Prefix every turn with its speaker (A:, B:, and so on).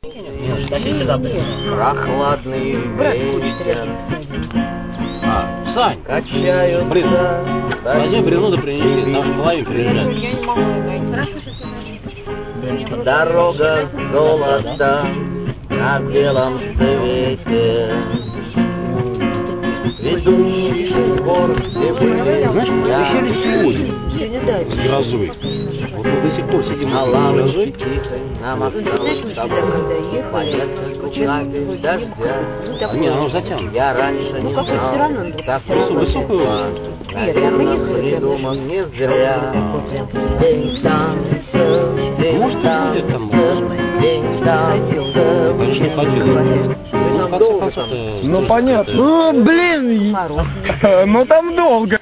A: Прохладный ветер.
B: Сань,
A: качаются.
B: Возьми бревно да принеси, нам в половину приезжать.
A: Дорога золота на белом свете. Ведущий в город, где были.
B: Знаешь, мы обещали сегодня с грозой. Вот мы до сих пор сидим
A: на
B: с
A: лавре
B: грозой.
A: нам осталось с тобой по несколько капель дождя.
B: Не, оно затянуто.
A: Я раньше не знал, такого
B: Высокого.
A: наверное, придуман не зря. День танца, день
B: Может, и будет там.
A: танца, день танца.
B: Конечно, ходил. Ну, в конце концов-то...
C: Ну понятно. Ну, блин, ну там долго.